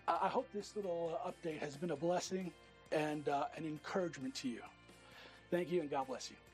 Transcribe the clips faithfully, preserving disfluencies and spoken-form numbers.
I I hope this little uh, update has been a blessing and uh, an encouragement to you. Thank you, and God bless you.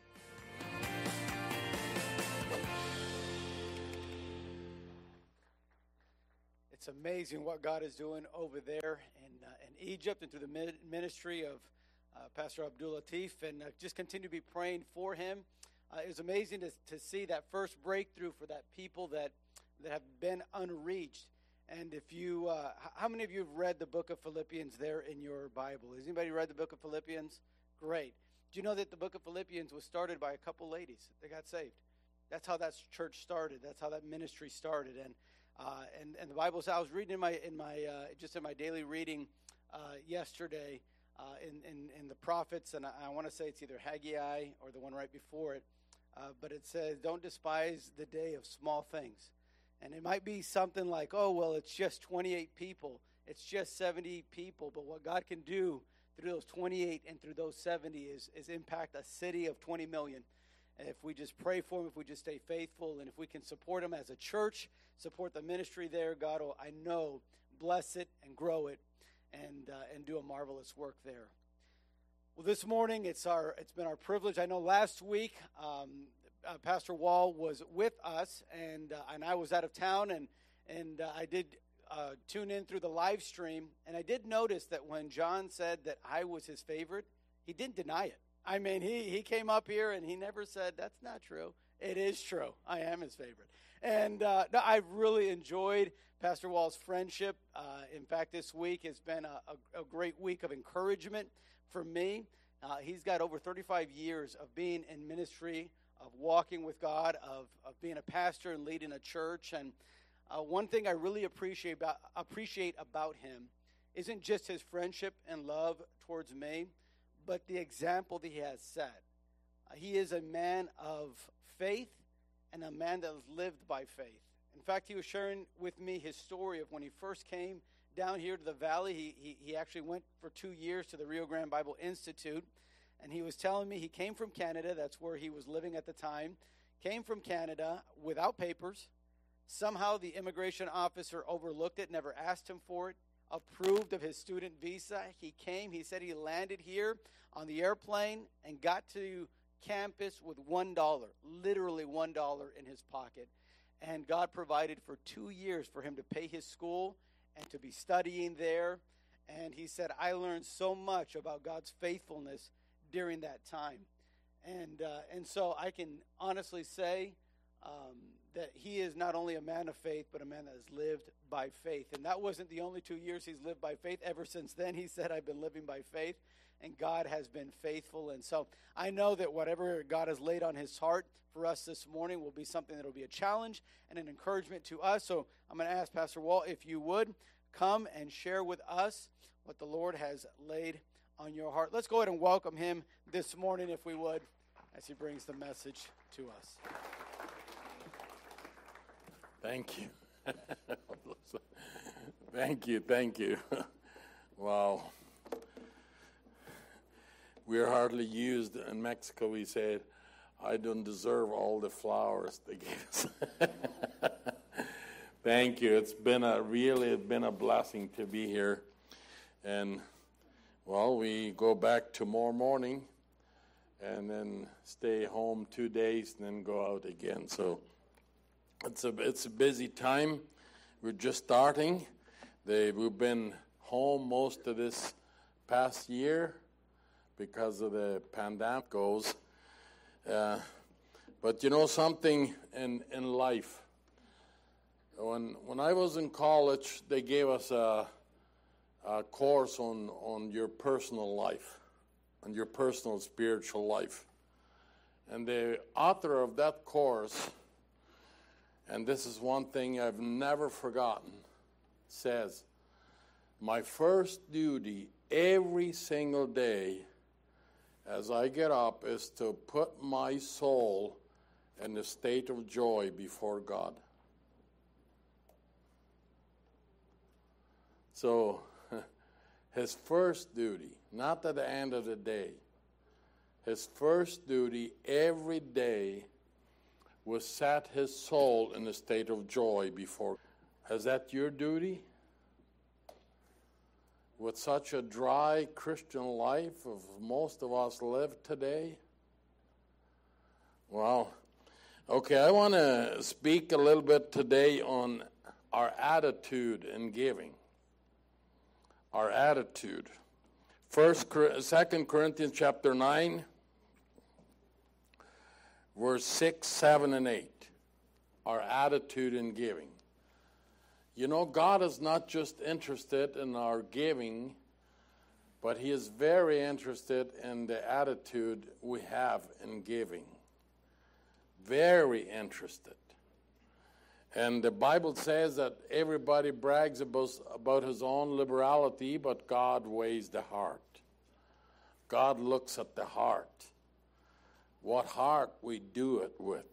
It's amazing what God is doing over there in, uh, in Egypt and through the ministry of uh, Pastor Abdul Latif, and uh, just continue to be praying for him. Uh, it was amazing to, to see that first breakthrough for that people that, that have been unreached. And if you, uh, how many of you have read the book of Philippians there in your Bible? Has anybody read the book of Philippians? Great. Do you know that the book of Philippians was started by a couple ladies that got saved? That's how that church started. That's how that ministry started. And uh, and and the Bible says, I was reading in my in my uh, just in my daily reading uh, yesterday uh, in, in in the prophets, and I, I want to say it's either Haggai or the one right before it, uh, but it says, "Don't despise the day of small things." And it might be something like, "Oh well, it's just twenty-eight people, it's just seventy people," but what God can do through those twenty-eight and through those seventy is, is impact a city of twenty million. And if we just pray for them, if we just stay faithful, and if we can support them as a church, support the ministry there, God will, I know, bless it and grow it and uh, and do a marvelous work there. Well, this morning, it's our it's been our privilege. I know last week, um, uh, Pastor Wall was with us, and uh, and I was out of town, and, and uh, I did Uh, tune in through the live stream, and I did notice that when John said that I was his favorite, he didn't deny it. I mean, he, he came up here and he never said, that's not true. It is true. I am his favorite. And uh, no, I've really enjoyed Pastor Wall's friendship. Uh, in fact, this week has been a, a, a great week of encouragement for me. Uh, he's got over thirty-five years of being in ministry, of walking with God, of, of being a pastor and leading a church. And Uh, one thing I really appreciate about, appreciate about him isn't just his friendship and love towards me, but the example that he has set. Uh, he is a man of faith and a man that has lived by faith. In fact, he was sharing with me his story of when he first came down here to the valley. He, he, he actually went for two years to the Rio Grande Bible Institute, and he was telling me he came from Canada. That's where he was living at the time. Came from Canada without papers. Somehow the immigration officer overlooked it, never asked him for it, approved of his student visa. He came, he said he landed here on the airplane and got to campus with one dollar, literally one dollar in his pocket. And God provided for two years for him to pay his school and to be studying there. And he said, I learned so much about God's faithfulness during that time. And, uh, and so I can honestly say, um, that he is not only a man of faith, but a man that has lived by faith. And that wasn't the only two years he's lived by faith. Ever since then, he said, I've been living by faith, and God has been faithful. And so I know that whatever God has laid on his heart for us this morning will be something that will be a challenge and an encouragement to us. So I'm going to ask Pastor Walt, if you would, come and share with us what the Lord has laid on your heart. Let's go ahead and welcome him this morning, if we would, as he brings the message to us. Thank you. Thank you, thank you. Wow. We're hardly used. In Mexico, we said, I don't deserve all the flowers they gave us. Thank you. It's been a really been a blessing to be here. And, well, we go back tomorrow morning and then stay home two days and then go out again. So It's a it's a busy time. We're just starting. They, we've been home most of this past year because of the pandemic goes. Uh, but you know something in, in life. When when I was in college, they gave us a, a course on, on your personal life, on your personal spiritual life. And the author of that course, and this is one thing I've never forgotten, says, my first duty every single day as I get up is to put my soul in a state of joy before God. So his first duty, not at the end of the day, his first duty every day was set his soul in a state of joy before. Is that your duty? with such a dry Christian life of most of us live today? Well, okay, I want to speak a little bit today on our attitude in giving. Our attitude. First, Second Corinthians chapter nine, verse six, seven, and eight. Our attitude in giving. You know, God is not just interested in our giving, but He is very interested in the attitude we have in giving. Very interested. And the Bible says that everybody brags about, about his own liberality, but God weighs the heart. God looks at the heart. What heart we do it with.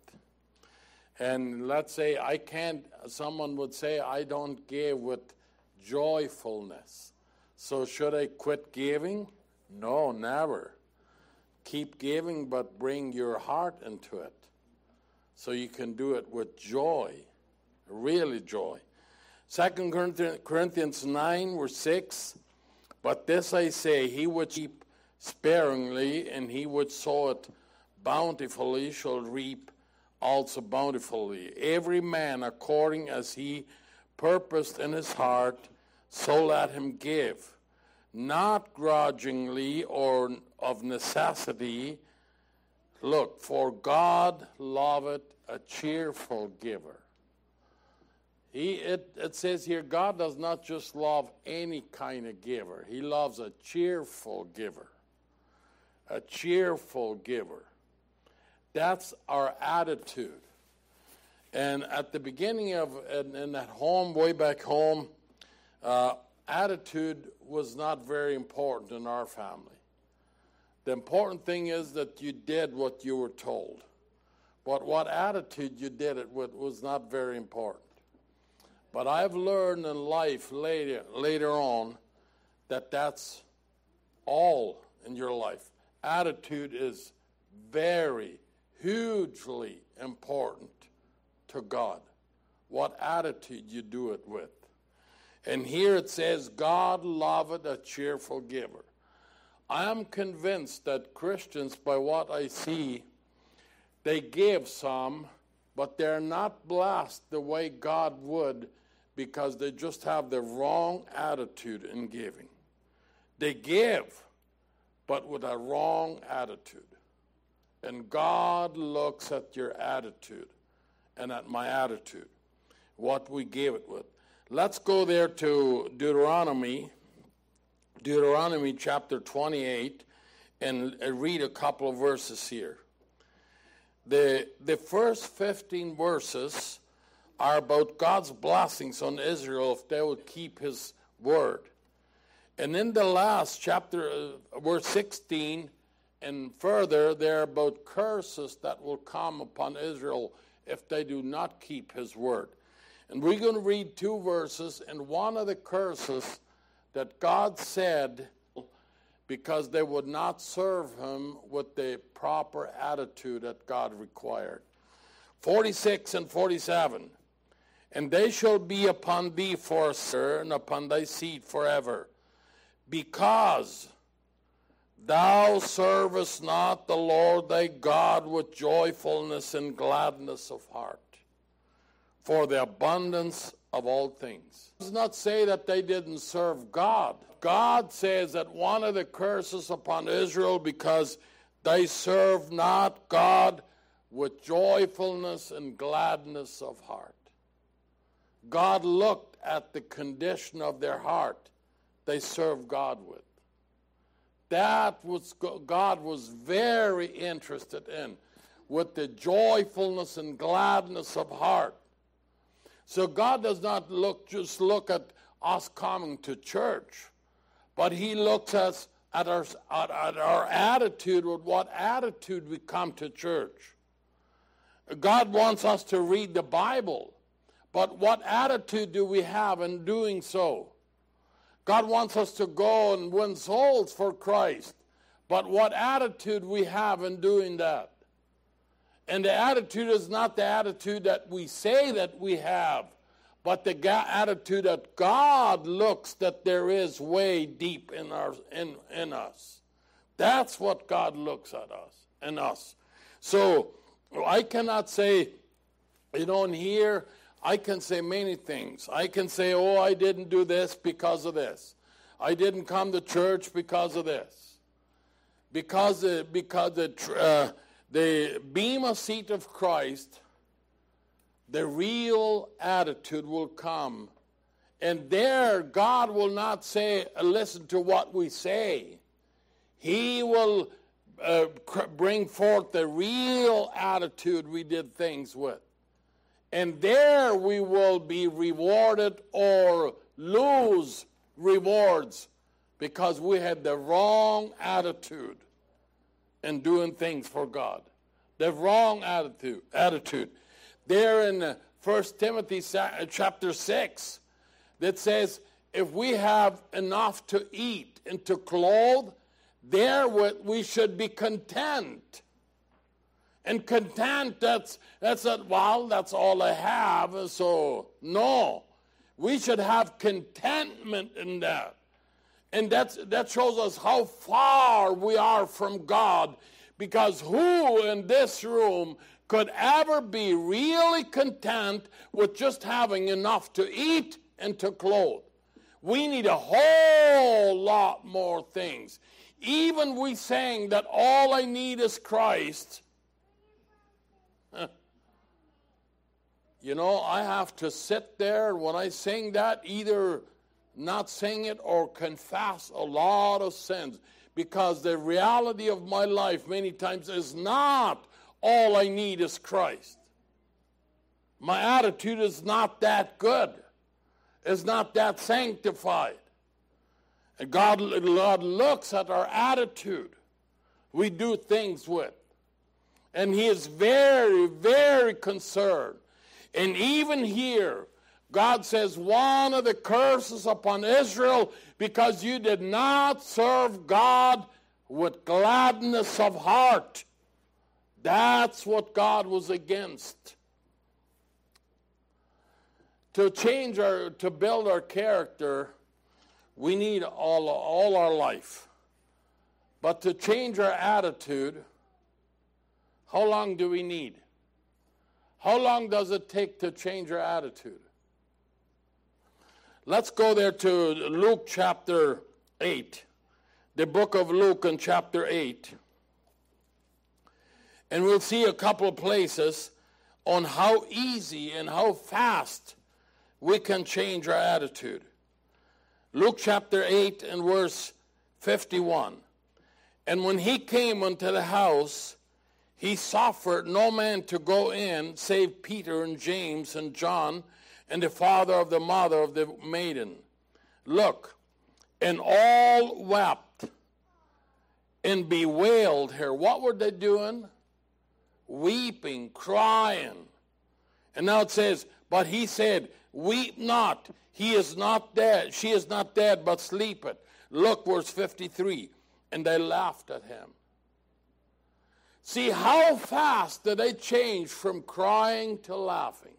And let's say I can't, someone would say, I don't give with joyfulness. So should I quit giving? No, never. Keep giving, but bring your heart into it. So you can do it with joy, really joy. Second Corinthians nine, verse six, but this I say, he which keep sparingly, and he which sow it bountifully shall reap also bountifully. Every man according as he purposed in his heart, so let him give, not grudgingly or of necessity. Look, for God loveth a cheerful giver. He, it, it says here, God does not just love any kind of giver. He loves a cheerful giver. A cheerful giver. That's our attitude. And at the beginning of, in, in that home, way back home, uh, attitude was not very important in our family. The important thing is that you did what you were told. But what attitude you did it with was not very important. But I've learned in life later, later on that that's all in your life. Attitude is very, hugely important to God. What attitude you do it with. And here it says, God loveth a cheerful giver. I am convinced that Christians, by what I see, they give some, but they're not blessed the way God would because they just have the wrong attitude in giving. They give, but with a wrong attitude. And God looks at your attitude and at my attitude, what we give it with. Let's go there to Deuteronomy, Deuteronomy chapter twenty-eight, and read a couple of verses here. The, the first fifteen verses are about God's blessings on Israel if they would keep His word. And in the last chapter, uh, verse sixteen, and further, they're about curses that will come upon Israel if they do not keep His word. And we're going to read two verses, and one of the curses that God said because they would not serve Him with the proper attitude that God required. forty-six and forty-seven. And they shall be upon thee for a sir, and upon thy seed forever, because thou servest not the Lord thy God with joyfulness and gladness of heart, for the abundance of all things. It does not say that they didn't serve God. God says that one of the curses upon Israel, because they serve not God with joyfulness and gladness of heart. God looked at the condition of their heart they served God with. That was God was very interested in, with the joyfulness and gladness of heart. So God does not look just look at us coming to church, but He looks at, at, our, at, at our attitude, with what attitude we come to church. God wants us to read the Bible, but what attitude do we have in doing so? God wants us to go and win souls for Christ, but what attitude we have in doing that? And the attitude is not the attitude that we say that we have, but the ga- attitude that God looks that there is way deep in our in, in us. That's what God looks at us and us. So I cannot say, you know, in here, I can say many things. I can say, oh, I didn't do this because of this. I didn't come to church because of this. Because the, because the, uh, the bema seat of Christ, the real attitude will come. And there, God will not say, listen to what we say. He will uh, bring forth the real attitude we did things with. And there we will be rewarded or lose rewards because we had the wrong attitude in doing things for God. The wrong attitude. attitude. There in First Timothy chapter six, that says, if we have enough to eat and to clothe, therewith we should be content. And content, that's, that's not, well, that's all I have, so no. We should have contentment in that. And that's, that shows us how far we are from God, because who in this room could ever be really content with just having enough to eat and to clothe? We need a whole lot more things. Even we saying that all I need is Christ, you know, I have to sit there when I sing that, either not sing it or confess a lot of sins, because the reality of my life many times is not all I need is Christ. My attitude is not that good. It's not that sanctified. And God, God looks at our attitude we do things with. And he is very, very concerned. And even here, God says one of the curses upon Israel, because you did not serve God with gladness of heart. That's what God was against. To change our, to build our character, we need all, all our life. But to change our attitude, how long do we need? How long does it take to change our attitude? Let's go there to Luke chapter eight. The book of Luke in chapter eight. And we'll see a couple of places on how easy and how fast we can change our attitude. Luke chapter eight and verse fifty-one. And when he came unto the house, he suffered no man to go in, save Peter and James and John, and the father of the mother of the maiden. Look, and all wept and bewailed her. What were they doing? Weeping, crying. And now it says, but he said, weep not, he is not dead, she is not dead, but sleepeth. Look, verse fifty-three. And they laughed at him. See, how fast did they change from crying to laughing?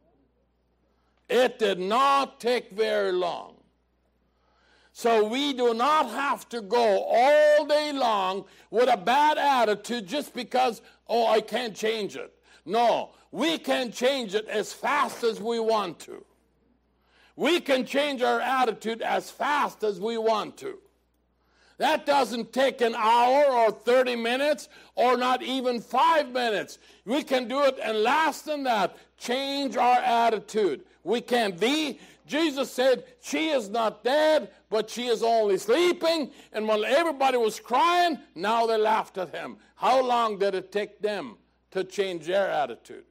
It did not take very long. So we do not have to go all day long with a bad attitude just because, oh, I can't change it. No, we can change it as fast as we want to. We can change our attitude as fast as we want to. That doesn't take an hour or thirty minutes or not even five minutes. We can do it in less than that. Change our attitude. We can be. Jesus said, she is not dead, but she is only sleeping. And when everybody was crying, now they laughed at him. How long did it take them to change their attitude?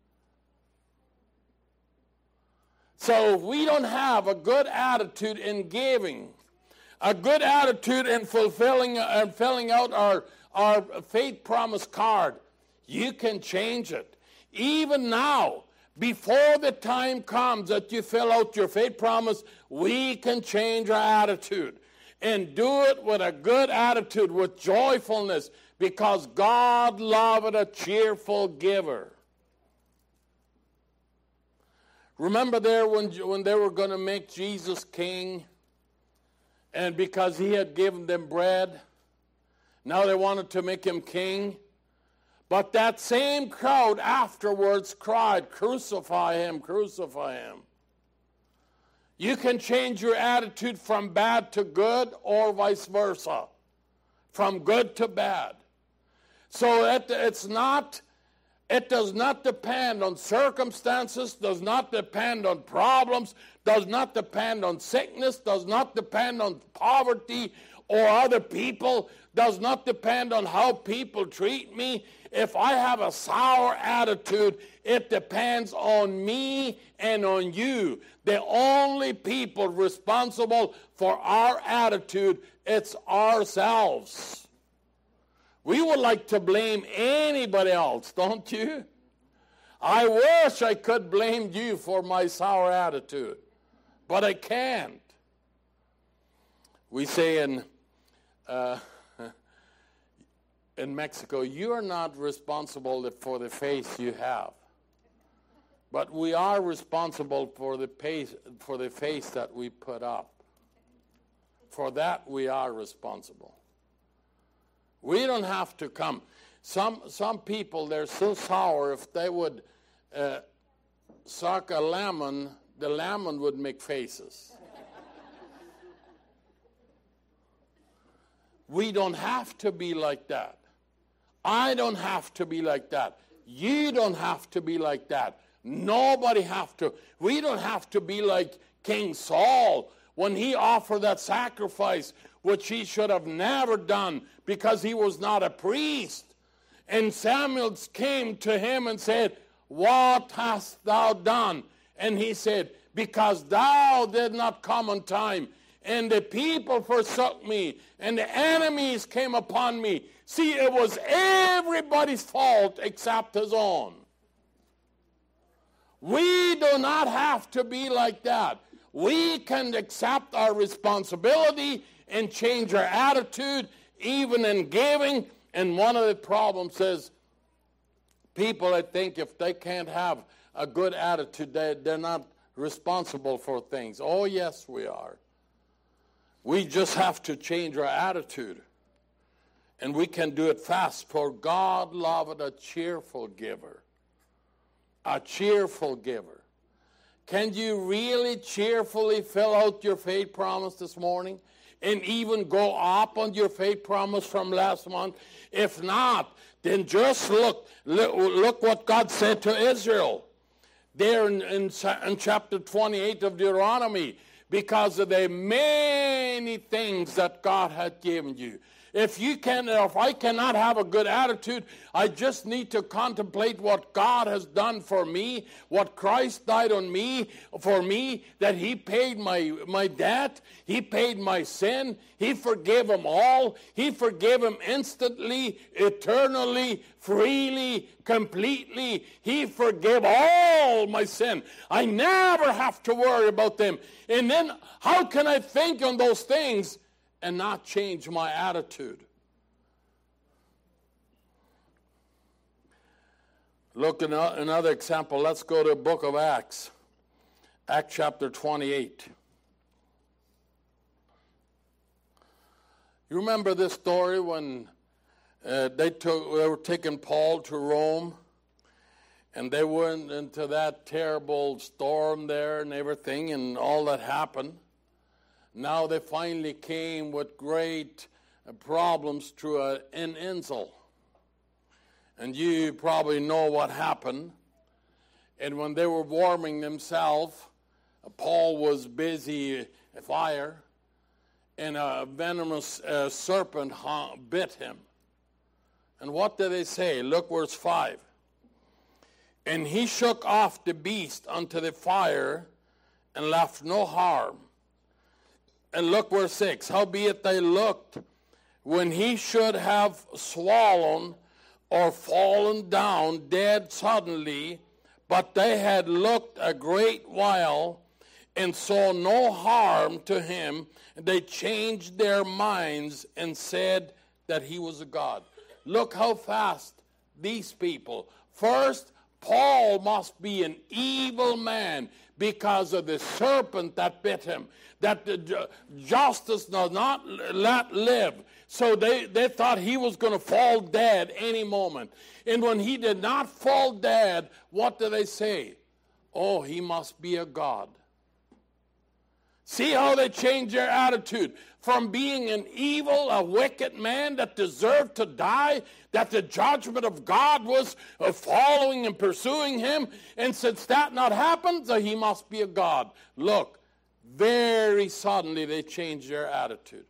So if we don't have a good attitude in giving, a good attitude in fulfilling and filling out our, our faith promise card, you can change it. Even now, before the time comes that you fill out your faith promise, we can change our attitude and do it with a good attitude, with joyfulness, because God loveth a cheerful giver. Remember there when, when they were going to make Jesus king, and because he had given them bread, now they wanted to make him king. But that same crowd afterwards cried, crucify him, crucify him. You can change your attitude from bad to good or vice versa, from good to bad. So it, it's not, it does not depend on circumstances, does not depend on problems, does not depend on sickness, does not depend on poverty or other people, does not depend on how people treat me. If I have a sour attitude, it depends on me and on you. The only people responsible for our attitude, it's ourselves. We would like to blame anybody else, don't you? I wish I could blame you for my sour attitude, but I can't. We say in uh, in Mexico, you are not responsible for the face you have, but we are responsible for the face, for the face that we put up. For that we are responsible. We don't have to come. Some some people, they're so sour, if they would uh, suck a lemon, the lemon would make faces. We don't have to be like that. I don't have to be like that. You don't have to be like that. Nobody have to. We don't have to be like King Saul when he offered that sacrifice, which he should have never done because he was not a priest. And Samuel came to him and said, what hast thou done? And he said, because thou did not come on time, and the people forsook me, and the enemies came upon me. See, it was everybody's fault except his own. We do not have to be like that. We can accept our responsibility and change our attitude, even in giving. And one of the problems is people, I think, if they can't have a good attitude, they, they're not responsible for things. Oh, yes, we are. We just have to change our attitude. And we can do it fast. For God loveth a cheerful giver. A cheerful giver. Can you really cheerfully fill out your faith promise this morning? And even go up on your faith promise from last month? If not, then just look. Look, look what God said to Israel. There in, in, in chapter twenty-eight of Deuteronomy. Because of the many things that God had given you. If you can, if I cannot have a good attitude, I just need to contemplate what God has done for me, what Christ died on me, for me, that he paid my, my debt, he paid my sin, he forgave them all, he forgave them instantly, eternally, freely, completely. He forgave all my sin. I never have to worry about them. And then how can I think on those things and not change my attitude? Look at another example. Let's go to the book of Acts. Acts chapter twenty-eight. You remember this story when uh, they took they were taking Paul to Rome, and they went into that terrible storm there and everything and all that happened. Now they finally came with great problems through a, an insult. And you probably know what happened. And when they were warming themselves, Paul was busy fire, and a venomous uh, serpent bit him. And what did they say? Look verse five. And he shook off the beast unto the fire and left no harm. And look verse six. Howbeit they looked when he should have swollen or fallen down dead suddenly, but they had looked a great while and saw no harm to him. And they changed their minds and said that he was a god. Look how fast these people. First, Paul must be an evil man because of the serpent that bit him, that the ju- justice does not let live. So they, they thought he was going to fall dead any moment. And when he did not fall dead, what do they say? Oh, he must be a god. See how they changed their attitude from being an evil, a wicked man that deserved to die, that the judgment of God was uh, following and pursuing him. And since that not happened, so he must be a god. Look, very suddenly they changed their attitude.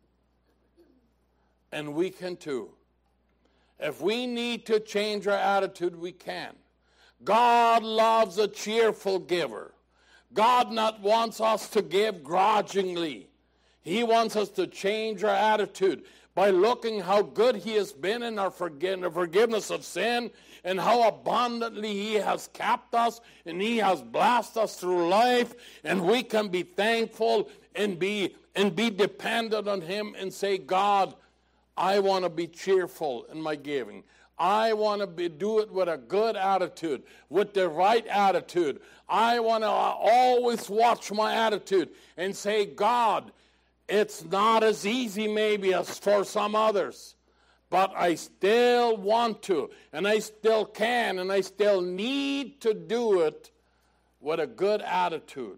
And we can too. If we need to change our attitude, we can. God loves a cheerful giver. God not wants us to give grudgingly. He wants us to change our attitude by looking how good he has been in our forgiveness of sin and how abundantly he has kept us and he has blessed us through life, and we can be thankful and be and be dependent on him and say, God, I want to be cheerful in my giving. I want to be, do it with a good attitude, with the right attitude. I want to always watch my attitude and say, God, it's not as easy maybe as for some others, but I still want to, and I still can, and I still need to do it with a good attitude.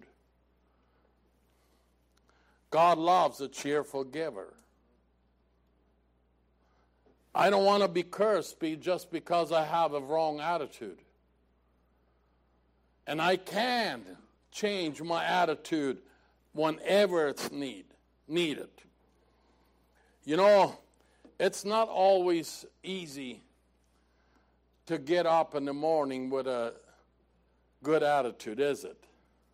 God loves a cheerful giver. I don't want to be cursed just because I have a wrong attitude. And I can change my attitude whenever it's need, needed. You know, it's not always easy to get up in the morning with a good attitude, is it?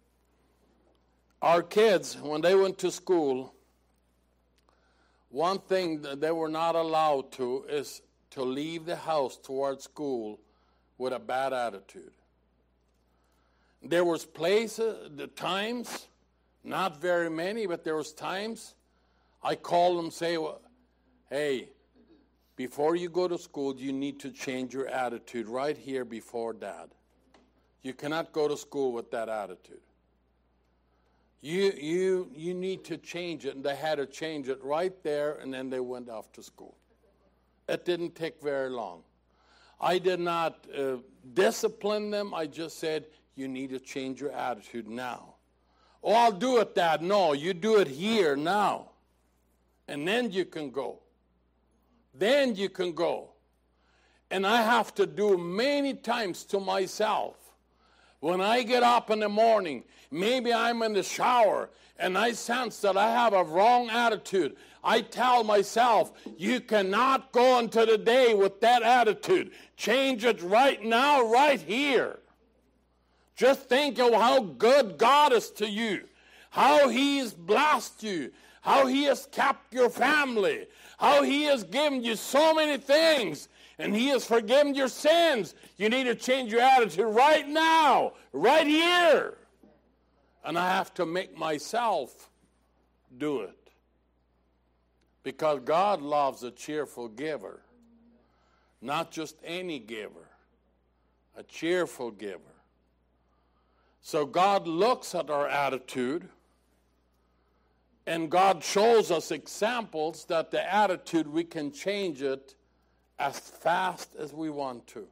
Our kids, when they went to school, one thing that they were not allowed to is to leave the house towards school with a bad attitude. There was places, the times, not very many, but there was times I called them and say, well, hey, before you go to school, you need to change your attitude right here before Dad. You cannot go to school with that attitude. You you you need to change it, and they had to change it right there, and then they went off to school. It didn't take very long. I did not uh, discipline them. I just said, you need to change your attitude now. Oh, I'll do it, Dad. No, you do it here now, and then you can go. Then you can go. And I have to do many times to myself. When I get up in the morning, maybe I'm in the shower, and I sense that I have a wrong attitude. I tell myself, you cannot go into the day with that attitude. Change it right now, right here. Just think of how good God is to you, how he has blessed you, how he has kept your family, how he has given you so many things. And he has forgiven your sins. You need to change your attitude right now, right here. And I have to make myself do it. Because God loves a cheerful giver. Not just any giver. A cheerful giver. So God looks at our attitude. And God shows us examples that the attitude, we can change it as fast as we want to.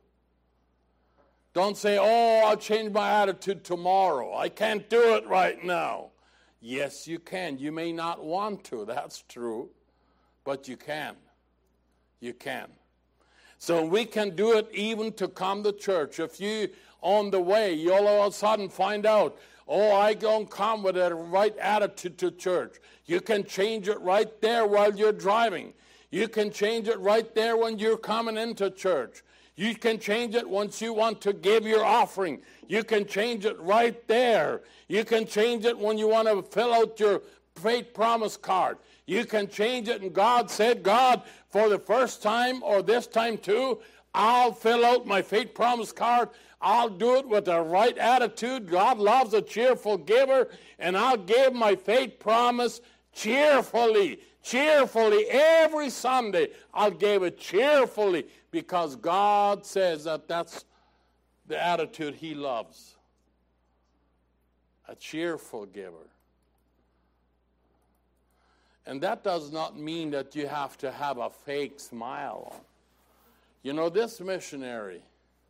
Don't say, oh, I'll change my attitude tomorrow. I can't do it right now. Yes, you can. You may not want to. That's true. But you can. You can. So we can do it even to come to church. If you, on the way, you all of a sudden find out, oh, I don't come with a right attitude to church. You can change it right there while you're driving. You can change it right there when you're coming into church. You can change it once you want to give your offering. You can change it right there. You can change it when you want to fill out your faith promise card. You can change it, and God said, God, for the first time or this time too, I'll fill out my faith promise card. I'll do it with the right attitude. God loves a cheerful giver, and I'll give my faith promise cheerfully. Cheerfully, every Sunday, I'll give it cheerfully because God says that that's the attitude he loves. A cheerful giver. And that does not mean that you have to have a fake smile on. You know, this missionary,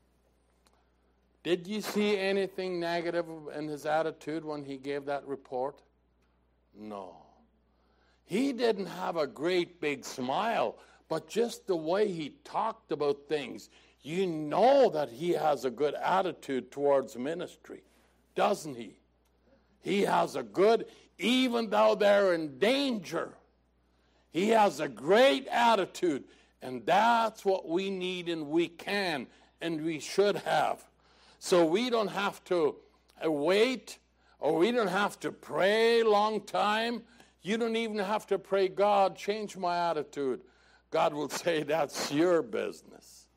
did you see anything negative in his attitude when he gave that report? No. He didn't have a great big smile, but just the way he talked about things, you know that he has a good attitude towards ministry, doesn't he? He has a good, even though they're in danger, he has a great attitude, and that's what we need and we can and we should have. So we don't have to wait, or we don't have to pray a long time. You don't even have to pray, God, change my attitude. God will say, that's your business.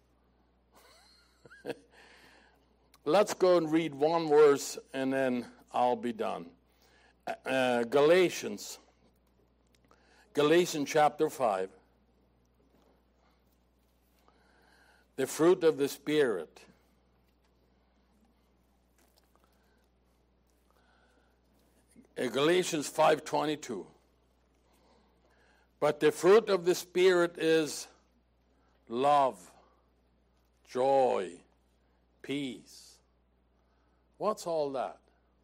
Let's go and read one verse, and then I'll be done. Uh, Galatians. Galatians chapter five. The fruit of the Spirit. Uh, Galatians five twenty-two. But the fruit of the Spirit is love, joy, peace. What's all that?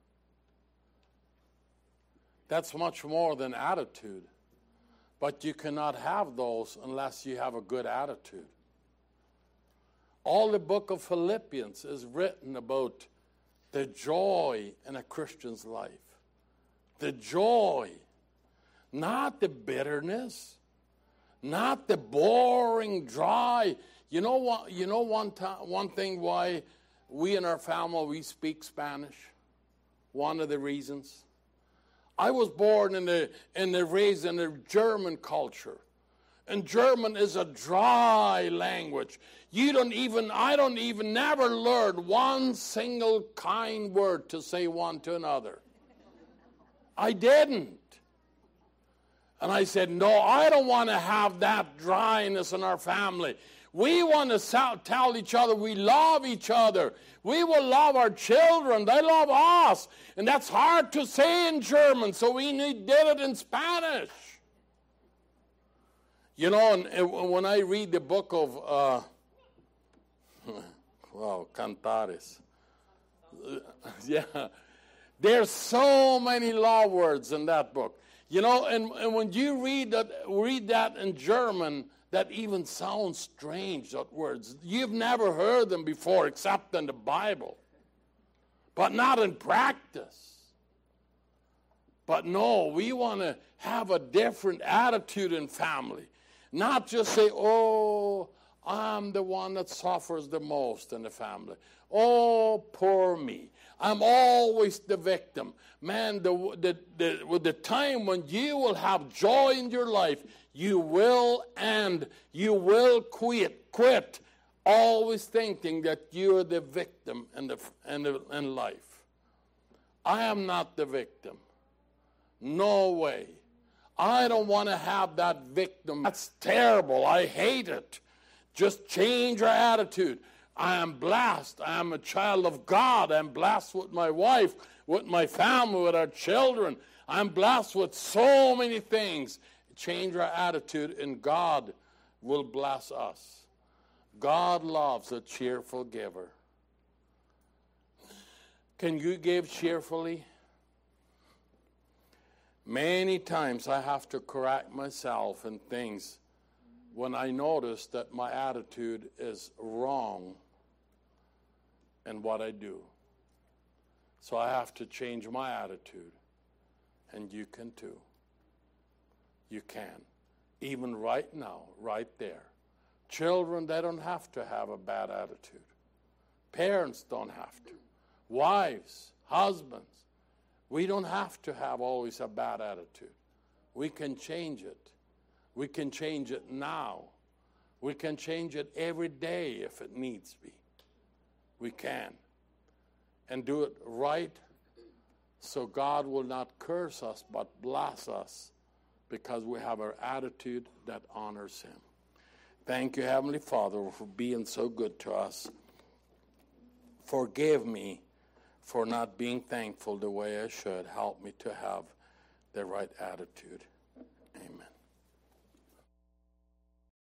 That's much more than attitude. But you cannot have those unless you have a good attitude. All the book of Philippians is written about the joy in a Christian's life. The joy, not the bitterness, not the boring, dry. You know what? You know one time, one thing why we in our family we speak Spanish. One of the reasons. I was born in the in the raised in the German culture, and German is a dry language. You don't even I don't even never learned one single kind word to say one to another. I didn't. And I said, no, I don't want to have that dryness in our family. We want to tell each other we love each other. We will love our children. They love us. And that's hard to say in German, so we did it in Spanish. You know, and when I read the book of, uh, wow, Cantares. Yeah, there's so many law words in that book. You know, and, and when you read that, read that in German, that even sounds strange, that words. You've never heard them before except in the Bible, but not in practice. But no, we want to have a different attitude in family. Not just say, oh, I'm the one that suffers the most in the family. Oh, poor me. I'm always the victim. Man, the, the, the, with the time when you will have joy in your life, you will and you will quit, quit always thinking that you're the victim in, the, in, the, in life. I am not the victim. No way. I don't want to have that victim. That's terrible. I hate it. Just change our attitude. I am blessed. I am a child of God. I'm blessed with my wife, with my family, with our children. I'm blessed with so many things. Change our attitude and God will bless us. God loves a cheerful giver. Can you give cheerfully? Many times I have to correct myself in things when I notice that my attitude is wrong in what I do. So I have to change my attitude. And you can too. You can. Even right now, right there. Children, they don't have to have a bad attitude. Parents don't have to. Wives, husbands, we don't have to have always a bad attitude. We can change it. We can change it now. We can change it every day if it needs to be. We can. And do it right so God will not curse us but bless us because we have an attitude that honors Him. Thank you, Heavenly Father, for being so good to us. forgive me for not being thankful the way I should. Help me to have the right attitude.